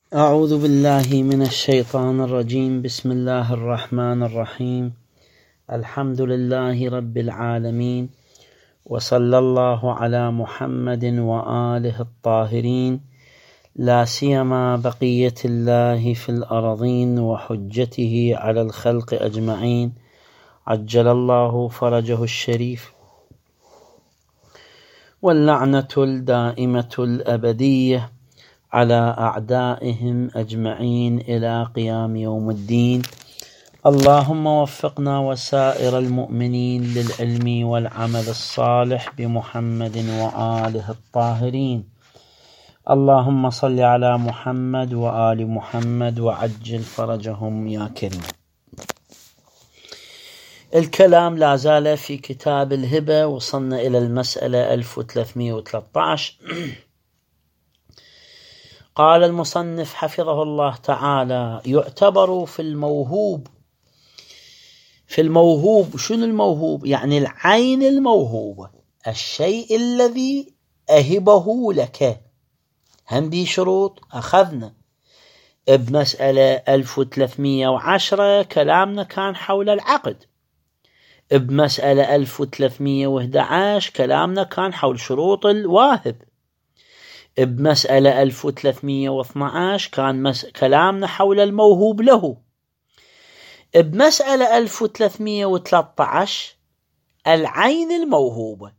أعوذ بالله من الشيطان الرجيم. بسم الله الرحمن الرحيم. الحمد لله رب العالمين، وصلى الله على محمد وآله الطاهرين، لا سيما بقية الله في الأرضين وحجته على الخلق أجمعين، عجل الله فرجه الشريف، واللعنة الدائمة الأبدية على أعدائهم أجمعين إلى قيام يوم الدين. اللهم وفقنا وسائر المؤمنين للعلم والعمل الصالح بمحمد وآله الطاهرين. اللهم صل على محمد وآل محمد وعجل فرجهم يا كريم. الكلام لا زال في كتاب الهبة، وصلنا إلى المسألة 1313. قال المصنف حفظه الله تعالى: يعتبر في الموهوب. شنو الموهوب؟ يعني العين الموهوبة، الشيء الذي أهبه لك. هم دي شروط أخذنا بمسألة 1310 كلامنا كان حول العقد، بمسألة 1311 كلامنا كان حول شروط الواهب، بمسألة 1312 كان كلامنا حول الموهوب له، بمسألة 1313 العين الموهوبة.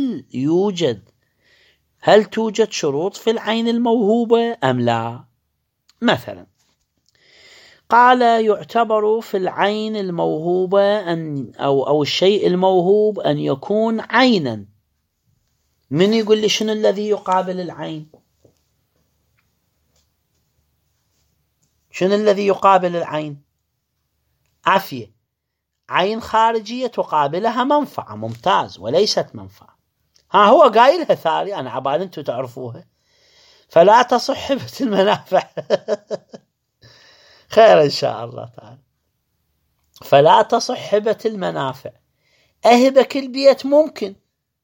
هل توجد شروط في العين الموهوبة أم لا؟ مثلا قال: يعتبر في العين الموهوبة أو الشيء الموهوب أن يكون عينا. من يقول لي شنو الذي يقابل العين؟ شنو الذي يقابل العين؟ عافية. عين خارجية تقابلها منفعة، ممتاز، وليست منفعة. هو قايلها ثاني، أنا عبال أنتم تعرفوها. فلا تصح هبة المنافع. خير إن شاء الله تعالى. فلا تصح هبة المنافع. أهبك البيت ممكن،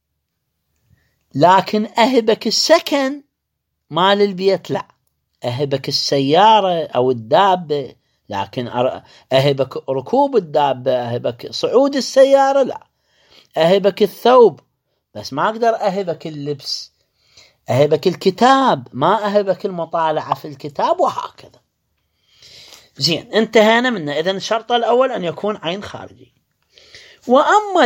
لكن أهبك السكن مال البيت لا. أهبك السيارة أو الدابة، لكن أهبك ركوب الدابة، أهبك صعود السيارة لا. أهبك الثوب بس ما أقدر أهبك اللبس. أهبك الكتاب، ما أهبك المطالعة في الكتاب، وهكذا. زين، انتهينا منه. إذن الشرط الأول أن يكون عين خارجي. وأما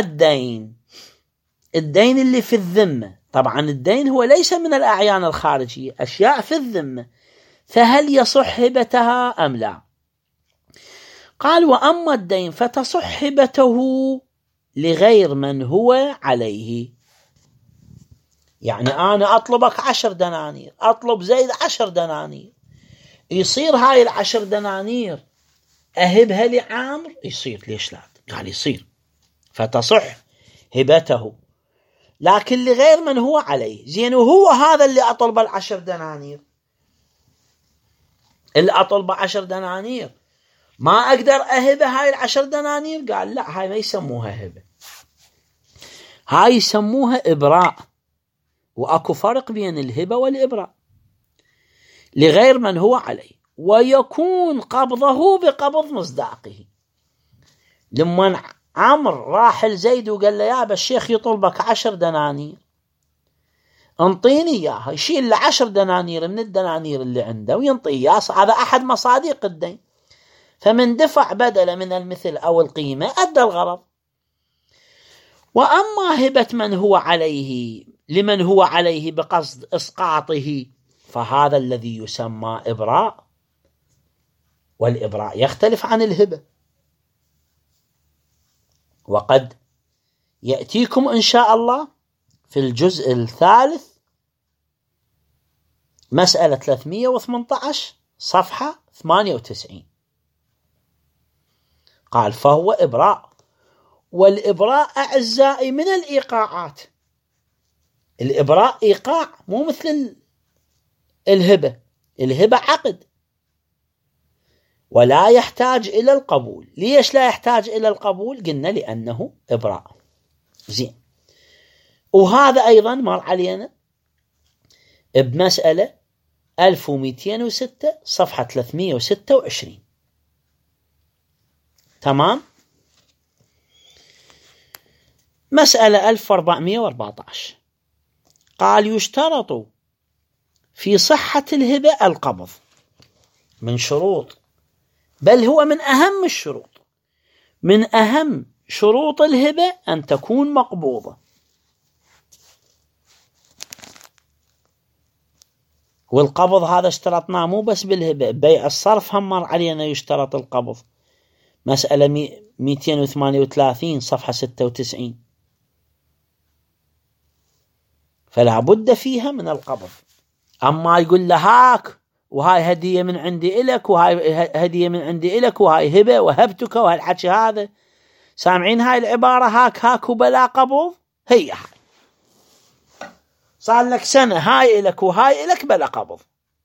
الدين اللي في الذمة، طبعا الدين هو ليس من الأعيان الخارجية، أشياء في الذمة، فهل يصح هبتها أم لا؟ قال: وأما الدين فتصح هبته لغير من هو عليه. يعني أنا أطلبك 10 دنانير، أطلب زيد 10 دنانير، يصير هاي 10 دنانير أهبها لعامر؟ يصير. ليش لا؟ قال يصير، فتصح هبته، لكن لغير من هو عليه. زين، وهو هذا اللي أطلب 10 دنانير، اللي أطلب 10 دنانير ما أقدر أهبه هاي 10 دنانير. قال لا، هاي ما يسموها هبة، هاي يسموها إبراء. وأكو فرق بين الهبة والإبراء. لغير من هو عليه، ويكون قبضه بقبض مصداقه. لما عمر راح لزيد وقال له: يا الشيخ يطلبك 10 دنانير، انطيني اياها، يشيل 10 دنانير من الدنانير اللي عنده وينطي اياه. هذا احد مصادق الدين، فمن دفع بدل من المثل او القيمه ادى الغرض. واما هبه من هو عليه لمن هو عليه بقصد اسقاطه، فهذا الذي يسمى ابراء، والابراء يختلف عن الهبه. وقد ياتيكم ان شاء الله في الجزء الثالث مسألة 318 صفحة 98. قال: فهو إبراء. والإبراء أعزائي من الإيقاعات. الإبراء إيقاع، مو مثل الهبة. الهبة عقد ولا يحتاج إلى القبول. ليش لا يحتاج إلى القبول؟ قلنا لأنه إبراء. زين، وهذا أيضا مر علينا بمسألة 1206 صفحة 326. تمام. مسألة 1414 قال يشترط في صحة الهبة القبض من شروط، بل هو من أهم الشروط، من أهم شروط الهبة أن تكون مقبوضة. والقبض هذا اشترطناه مو بس بالهبة، بيع الصرف هم مر علينا يشترط القبض. مسألة 238 صفحة 96. فلا بد فيها من القبض. أما يقول له هاك وهاي هدية من عندي إلك وهاي هدية من عندي إلك وهاي هبة وهبتك وهاي الحكي هذا، سامعين هاي العبارة هاك وبلا قبض؟ هي هاي صار لك سنة هاي إلك وهاي إلك بلا قبض.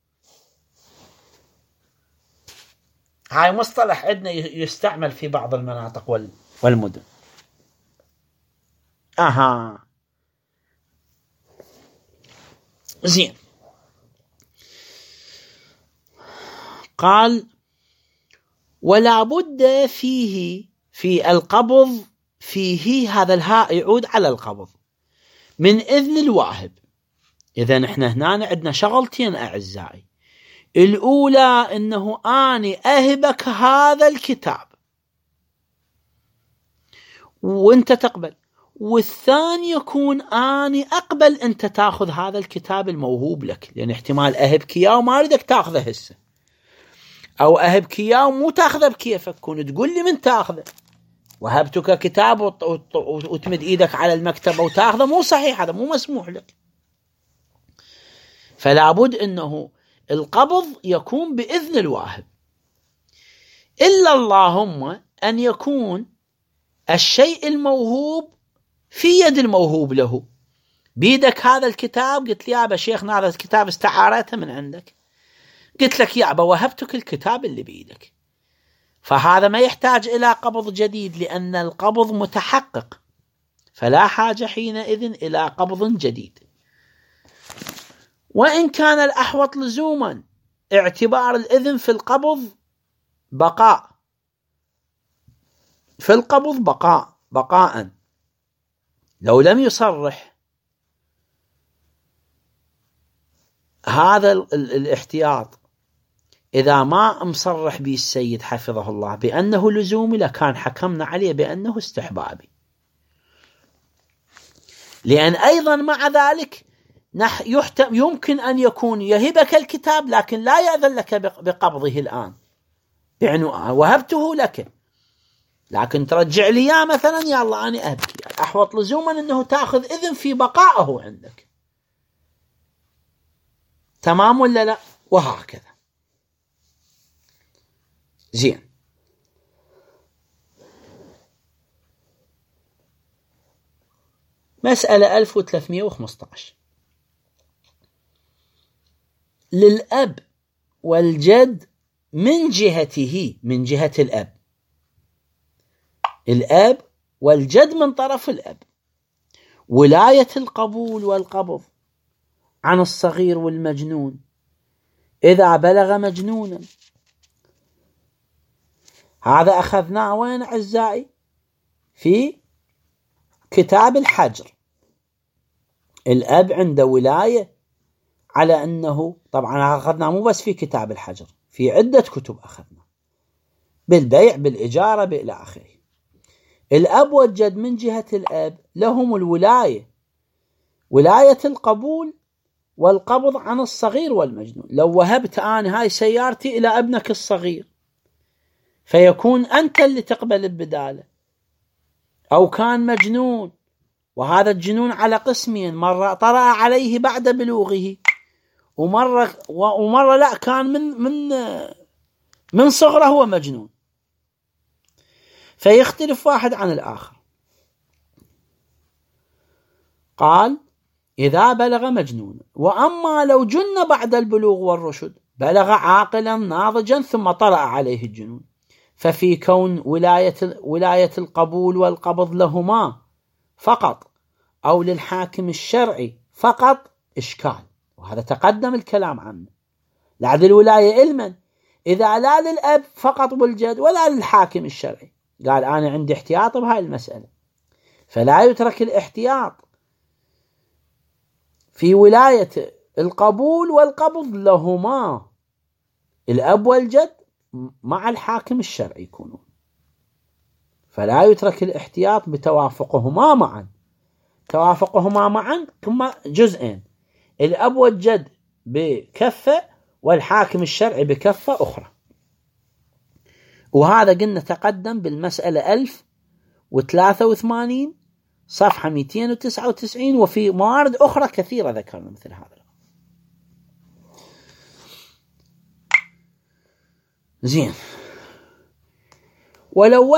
هاي مصطلح عندنا يستعمل في بعض المناطق والمدن. زين. قال ولا بد فيه في القبض، فيه هذا الهاء يعود على القبض، من إذن الواهب. إذا نحن هنا عندنا شغلتين أعزائي. الأولى أنه أني أهبك هذا الكتاب وانت تقبل، والثاني يكون أني أقبل أنت تأخذ هذا الكتاب الموهوب لك، لأن احتمال أهبك إياه وما أريدك تأخذه هسه، أو أهبك إياه ومو تأخذه بكيفك، كون تقول لي من تأخذه. وهبتك كتاب وتمد إيدك على المكتبة وتأخذه، مو صحيح، هذا مو مسموح لك. فلا بد أنه القبض يكون بإذن الواهب، إلا اللهم أن يكون الشيء الموهوب في يد الموهوب له. بيدك هذا الكتاب، قلت لي يا أبا شيخنا هذا الكتاب استعارته من عندك، قلت لك يا أبا وهبتك الكتاب اللي بيدك، فهذا ما يحتاج إلى قبض جديد لأن القبض متحقق، فلا حاجة حينئذ إلى قبض جديد. وإن كان الأحوط لزوما اعتبار الإذن في القبض بقاء، في القبض بقاء لو لم يصرح هذا الاحتياط. إذا ما مصرح به السيد حفظه الله بأنه لزومي لكان حكمنا عليه بأنه استحبابي، لأن أيضا مع ذلك يمكن أن يكون يهبك الكتاب لكن لا يأذن لك بقبضه الآن، يعني وهبته لك لكن ترجع لي إياه مثلا، يا الله أنا أهبك، أحوط لزوما أنه تأخذ إذن في بقائه عندك. تمام ولا لا؟ وهكذا. زين. مسألة 1315 للأب والجد من جهته، من جهة الأب والجد من طرف الأب، ولاية القبول والقبض عن الصغير والمجنون إذا بلغ مجنونا. هذا أخذناه وين أعزائي؟ في كتاب الحجر. الأب عنده ولاية على أنه، طبعا أخذنا مو بس في كتاب الحجر، في عدة كتب أخذنا بالبيع بالإجارة إلى آخره. الأب والجد من جهة الأب لهم الولاية، ولاية القبول والقبض عن الصغير والمجنون. لو وهبت أنا هاي سيارتي إلى ابنك الصغير فيكون أنت اللي تقبل البدالة، أو كان مجنون وهذا الجنون على قسمين، مرة طرأ عليه بعد بلوغه ومرة لا كان من صغره هو مجنون، فيختلف واحد عن الآخر. قال إذا بلغ مجنون، وأما لو جن بعد البلوغ والرشد بلغ عاقلا ناضجا ثم طرأ عليه الجنون، ففي كون ولاية القبول والقبض لهما فقط أو للحاكم الشرعي فقط إشكال، وهذا تقدم الكلام عنه. لعد الولاية لمن؟ إذا لا للأب فقط والجد ولا للحاكم الشرعي. قال أنا عندي احتياط بهاي المسألة، فلا يترك الاحتياط في ولاية القبول والقبض لهما، الأب والجد مع الحاكم الشرعي يكونون، فلا يترك الاحتياط بتوافقهما معا. توافقهما معا ثم جزئين، الأب والجد بكفة والحاكم الشرعي بكفة أخرى. وهذا قلنا تقدم بالمسألة 1083 صفحة 299، وفي موارد أخرى كثيرة ذكرنا مثل هذا. زين. ولو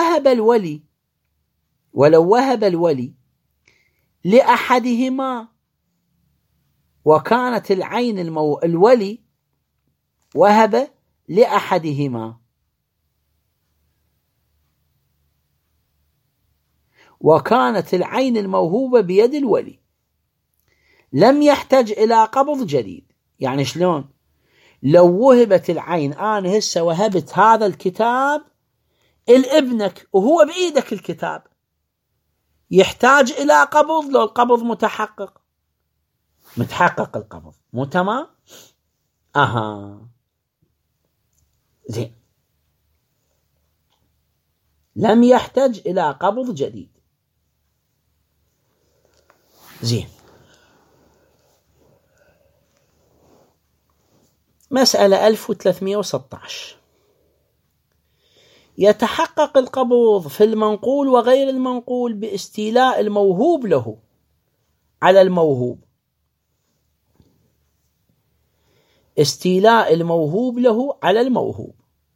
وهب الولي لأحدهما وكانت العين الولي وهب لأحدهما وكانت العين الموهوبة بيد الولي، لم يحتج إلى قبض جديد. يعني شلون؟ لو وهبت العين، أنا هسه وهبت هذا الكتاب لابنك وهو بإيدك الكتاب، يحتاج إلى قبض لو القبض متحقق؟ متحقق القبض، مو تمام؟ زين، لم يحتج إلى قبض جديد. زين. مسألة 1316. يتحقق القبض في المنقول وغير المنقول باستيلاء الموهوب له على الموهوب. استيلاء الموهوب له على الموهوب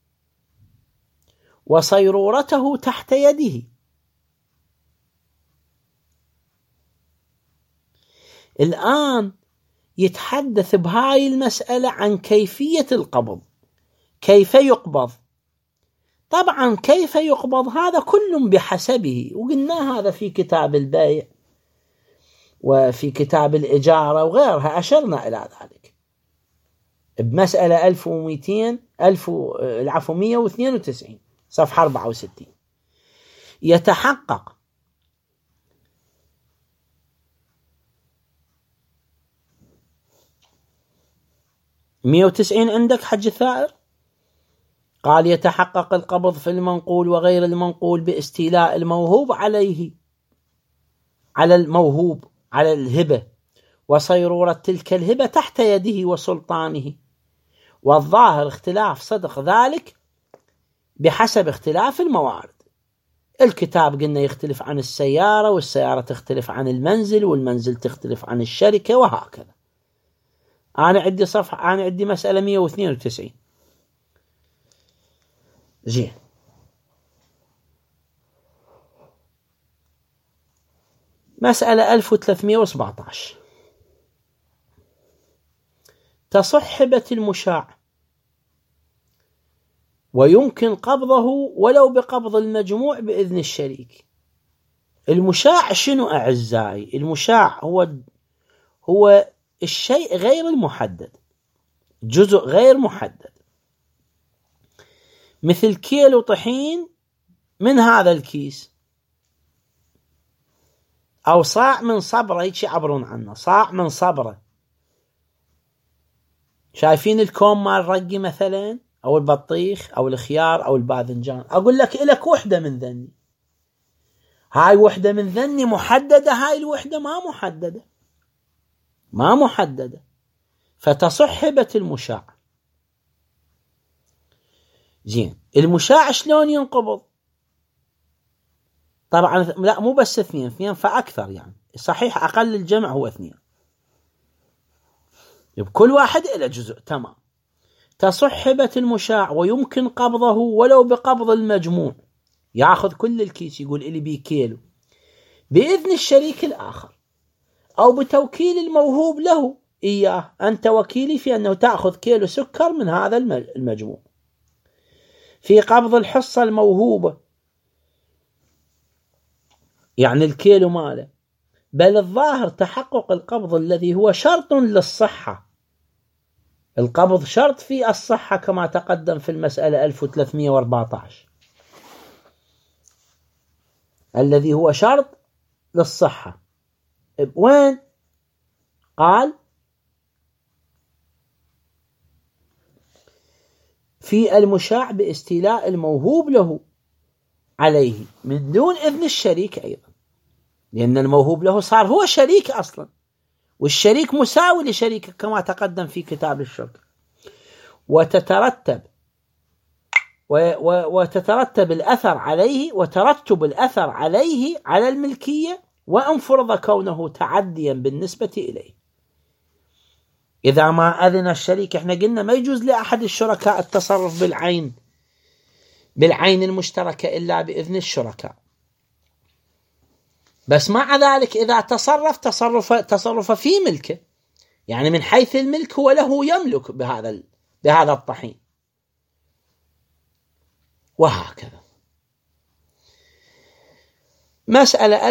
وصيرورته تحت يده. الآن يتحدث بهاي المسألة عن كيفية القبض، كيف يقبض. طبعا كيف يقبض هذا كل بحسبه، وقلنا هذا في كتاب البيع وفي كتاب الإجارة وغيرها، أشرنا إلى ذلك بمسألة 1192 صفحة 64. يتحقق 190 عندك حج الثائر. قال يتحقق القبض في المنقول وغير المنقول باستيلاء الموهوب عليه على الموهوب على الهبة وصيرورة تلك الهبة تحت يده وسلطانه. والظاهر اختلاف صدق ذلك بحسب اختلاف الموارد. الكتاب قلنا يختلف عن السيارة، والسيارة تختلف عن المنزل، والمنزل تختلف عن الشركة، وهكذا. أنا عندي مسألة 192. زين. مسألة 1317. تصح هبة المشاع ويمكن قبضه ولو بقبض المجموع بإذن الشريك. المشاع شنو أعزائي؟ المشاع هو الشيء غير المحدد، جزء غير محدد، مثل كيلو طحين من هذا الكيس، أو صاع من صبرة، هيك يعبرون عنه، صاع من صبرة. شايفين الكوم مال الرقي مثلا، أو البطيخ أو الخيار أو الباذنجان، أقول لك إلك وحدة من ذني، هاي وحدة من ذني محددة، هاي الوحدة ما محددة، فتصح هبة المشاع. زين. المشاع شلون ينقبض؟ طبعا لا، مو بس اثنين فأكثر، يعني صحيح أقل الجمع هو 2، بكل واحد إلى جزء، تمام. تصح هبة المشاع ويمكن قبضه ولو بقبض المجموع، يأخذ كل الكيس يقول إلي بي كيلو بإذن الشريك الآخر، أو بتوكيل الموهوب له إياه، أنت وكيلي في أنه تأخذ كيلو سكر من هذا المجموع في قبض الحصة الموهوبة، يعني الكيلو ماله. بل الظاهر تحقق القبض الذي هو شرط للصحة، القبض شرط في الصحة كما تقدم في المسألة 1314 الذي هو شرط للصحة. وين؟ قال في المشاع باستيلاء الموهوب له عليه من دون إذن الشريك أيضا، لأن الموهوب له صار هو شريك أصلا، والشريك مساوي لشريكه كما تقدم في كتاب الشرك. وتترتب الأثر عليه، وترتب الأثر عليه على الملكية، وأن فرض كونه تعديا بالنسبة إليه. إذا ما أذن الشريك، احنا قلنا ما يجوز لأحد الشركاء التصرف بالعين المشتركة إلا بإذن الشركاء، بس مع ذلك إذا تصرف في ملكه، يعني من حيث الملك هو له يملك بهذا الطحين، وهكذا. مسألة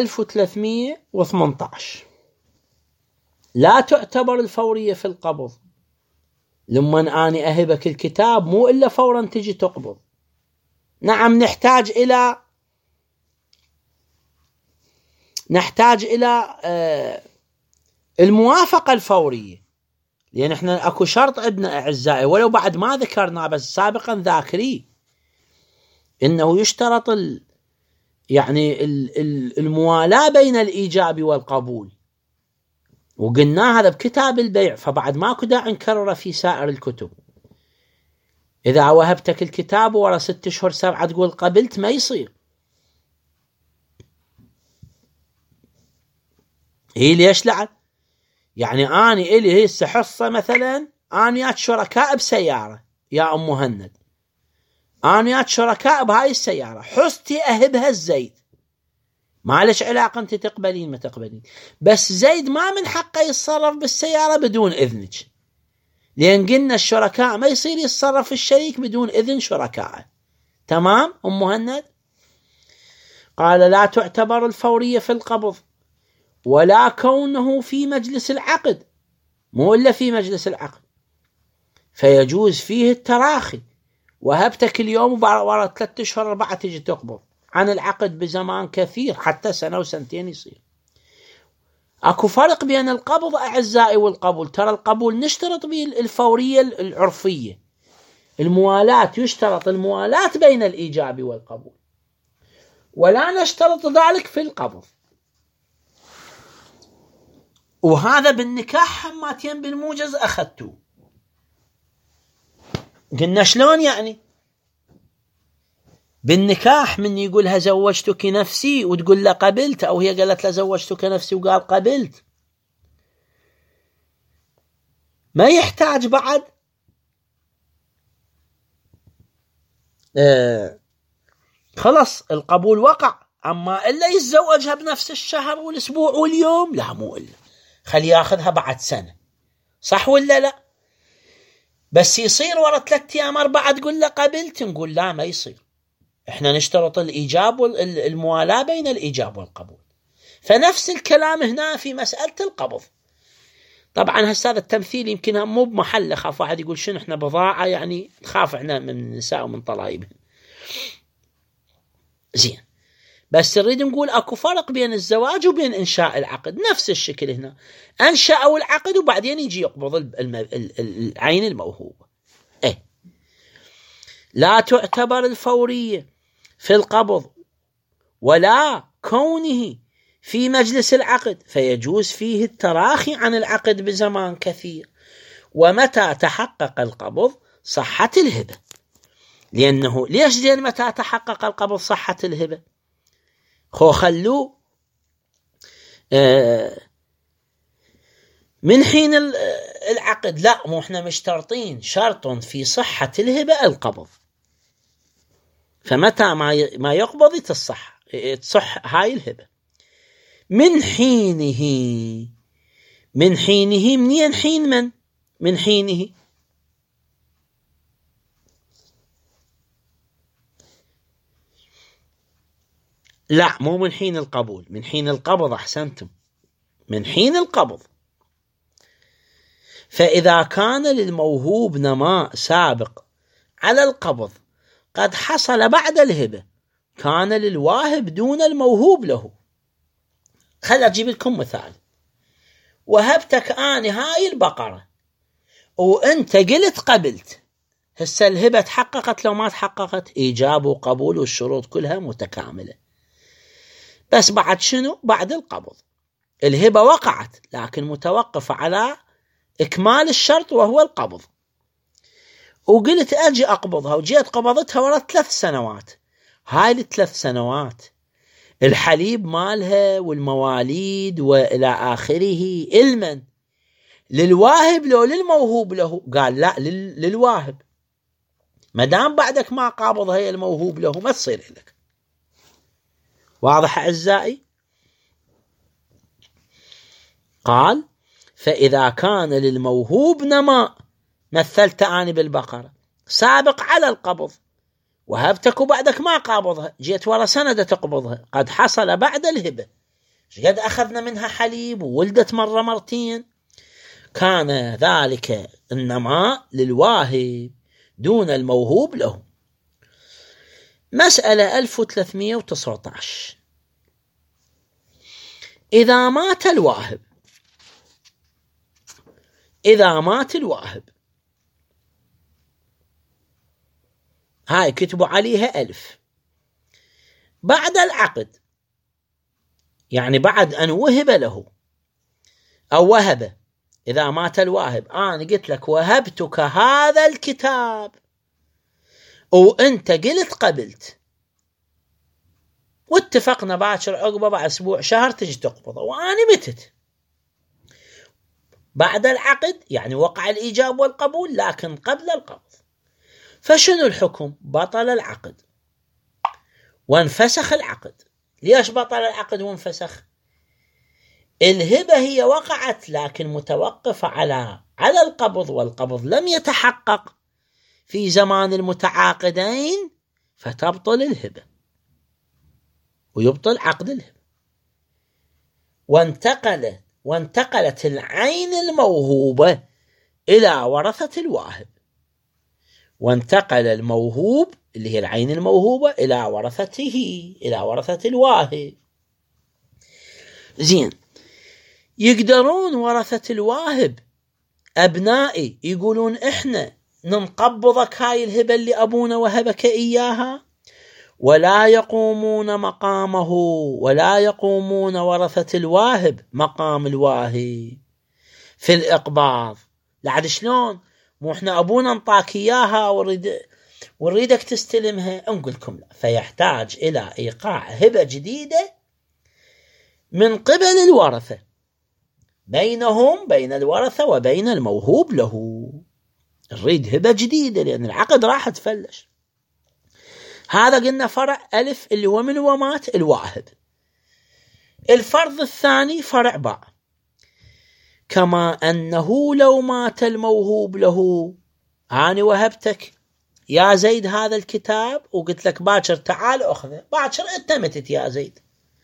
1318 لا تعتبر الفورية في القبض. لما أني أهبك الكتاب مو إلا فورا تجي تقبض. نعم نحتاج إلى الموافقة الفورية، لأن احنا أكو شرط عندنا أعزائي ولو بعد ما ذكرنا بس سابقا ذاكري إنه يشترط يعني الموالاة بين الإيجاب والقبول، وقلنا هذا بكتاب البيع، فبعد ماكو داعي نكرره في سائر الكتب. إذا وهبتك الكتاب ورا 6 أشهر 7 تقول قبلت، ما يصير. هي ليش لعب؟ يعني أني إلي هسه حصة مثلا، أنا شركاء بسيارة يا أم مهند، أنا شركاء بهاي السيارة، حصتي أهبها الزيد، ما لش علاقة أنت تقبلين ما تقبلين، بس زيد ما من حقه يتصرف بالسيارة بدون إذنك، لأن قلنا الشركاء ما يصير يتصرف الشريك بدون إذن شركائه. تمام أم مهند؟ قال لا تعتبر الفورية في القبض ولا كونه في مجلس العقد، مو إلا في مجلس العقد، فيجوز فيه التراخي. وهبتك اليوم ورا 3 أشهر 4 تجي تقبض عن العقد بزمان كثير، حتى 1 وسنتين يصير. اكو فرق بين القبض أعزائي والقبول. ترى القبول نشترط به الفورية العرفية، الموالاة يشترط الموالاة بين الإيجاب والقبول، ولا نشترط ذلك في القبض. وهذا بالنكاح حماتين بالموجز أخذتوه. قلنا شلون يعني؟ بالنكاح من يقولها زوجتك نفسي وتقول له قبلت، أو هي قالت له زوجتك نفسي وقال قبلت، ما يحتاج بعد خلص القبول وقع. أما إلا يتزوجها بنفس الشهر والأسبوع واليوم، لا مو إلا، خلي ياخذها بعد سنة، صح ولا لا؟ بس يصير ورا 3 أيام 4 تقول له قبلت، نقول لا ما يصير، احنا نشترط الإيجاب والموالاة بين الإيجاب والقبول. فنفس الكلام هنا في مسألة القبض. طبعا هذا التمثيل يمكن مو بمحل، خاف واحد يقول شنو احنا بضاعة، يعني نخاف احنا من النساء ومن طلائبهم. زين، بس نريد نقول اكو فرق بين الزواج وبين انشاء العقد. نفس الشكل هنا انشأوا العقد وبعدين يجي يقبض العين الموهوبة. لا تعتبر الفورية في القبض ولا كونه في مجلس العقد، فيجوز فيه التراخي عن العقد بزمان كثير. ومتى تحقق القبض صحة الهبة، لأنه ليش زين متى تحقق القبض صحة الهبة؟ خلوه من حين العقد، لا مو احنا مشترطين شرط في صحة الهبة القبض، فمتى ما يقبض تصح هاي الهبة. من حينه منين حين من حينه؟ لا مو من حين القبول، من حين القبض. أحسنتم، من حين القبض. فإذا كان للموهوب نماء سابق على القبض قد حصل بعد الهبة كان للواهب دون الموهوب له. خل أجيب لكم مثال. وهبتك أنا هاي البقرة وأنت قلت قبلت، هسه الهبة تحققت لو ما تحققت؟ إيجاب وقبول والشروط كلها متكاملة، بس بعد شنو؟ بعد القبض. الهبة وقعت لكن متوقفة على إكمال الشرط وهو القبض، وقلت أجي أقبضها وجيت قبضتها ورا 3 سنوات. هاي ال3 سنوات الحليب مالها والمواليد وإلى آخره المن للواهب لو للموهوب له؟ قال لا، للواهب. مدام بعدك ما قابضها هي الموهوب له ما تصير لك. واضح أعزائي؟ قال فإذا كان للموهوب نماء، مثلت أنا بالبقرة، سابق على القبض وهبتك وبعدك ما قابضها، جيت ورا سنة تقبضها، قد حصل بعد الهبة، قد أخذنا منها حليب وولدت مرة مرتين، كان ذلك النماء للواهب دون الموهوب له. مسألة 1319. إذا مات الواهب، هاي كتبوا عليها 1000 بعد العقد، يعني بعد أن وهب له أو وهب. إذا مات الواهب، أنا قلت لك وهبتك هذا الكتاب وأنت قلت قبلت، واتفقنا باكر عقبه بعد أسبوع شهر تجي تقبضه، وأنا متت بعد العقد، يعني وقع الإيجاب والقبول لكن قبل القبض. فشنو الحكم؟ بطل العقد وانفسخ العقد. ليش بطل العقد وانفسخ؟ الهبة هي وقعت لكن متوقفة على القبض، والقبض لم يتحقق في زمان المتعاقدين، فتبطل الهبة ويبطل عقد الهبة. وانتقلت العين الموهوبة إلى ورثة الواهب، وانتقل الموهوب اللي هي العين الموهوبة إلى ورثة الواهب. زين، يقدرون ورثة الواهب أبنائي يقولون إحنا ننقبضك هاي الهبة اللي أبونا وهبك إياها، ولا يقومون مقامه، ولا يقومون ورثة الواهب مقام الواهب في الإقباض. لعد شلون؟ مو إحنا أبونا انطاك إياها ونريدك تستلمها؟ نقول لكم لا، فيحتاج إلى إيقاع هبة جديدة من قبل الورثة، بين الورثة وبين الموهوب له. نريد هبة جديدة لأن العقد راح تفلش. هذا قلنا فرع 1000 اللي هو من ومات الواهب. الفرض الثاني فرع باء، كما أنه لو مات الموهوب له، أنا وهبتك يا زيد هذا الكتاب وقلت لك باكر تعال أخذه، باكر أنت متت يا زيد،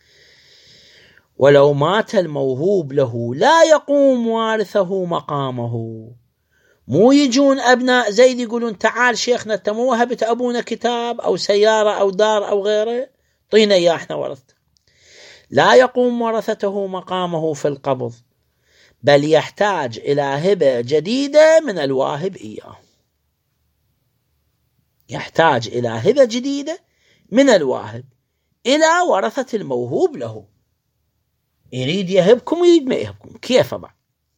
ولو مات الموهوب له لا يقوم وارثه مقامه. مو يجون أبناء زيد يقولون تعال شيخنا أنت مو وهبت أبونا كتاب أو سيارة أو دار أو غيره، طينا إياه إحنا ورثته. لا يقوم ورثته مقامه في القبض، بل يحتاج إلى هبة جديدة من الواهب إياه. يحتاج إلى هبة جديدة من الواهب إلى ورثة الموهوب له. يريد يهبكم ويريد ما يهبكم، كيف بعد؟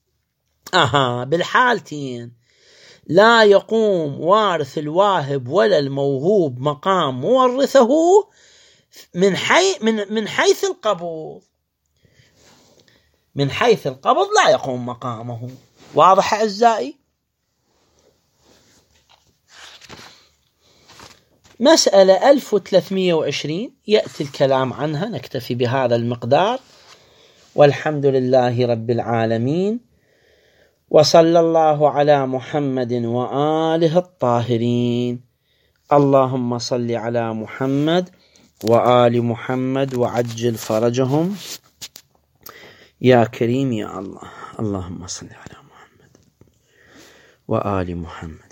بالحالتين لا يقوم وارث الواهب ولا الموهوب مقام مورثه من حيث القبض. من حيث القبض لا يقوم مقامه. واضح أعزائي؟ مسألة 1320 يأتي الكلام عنها، نكتفي بهذا المقدار، والحمد لله رب العالمين، وصلى الله على محمد وآله الطاهرين. اللهم صل على محمد وآل محمد وعجل فرجهم يا كريم يا الله. اللهم صل على محمد. وآل محمد.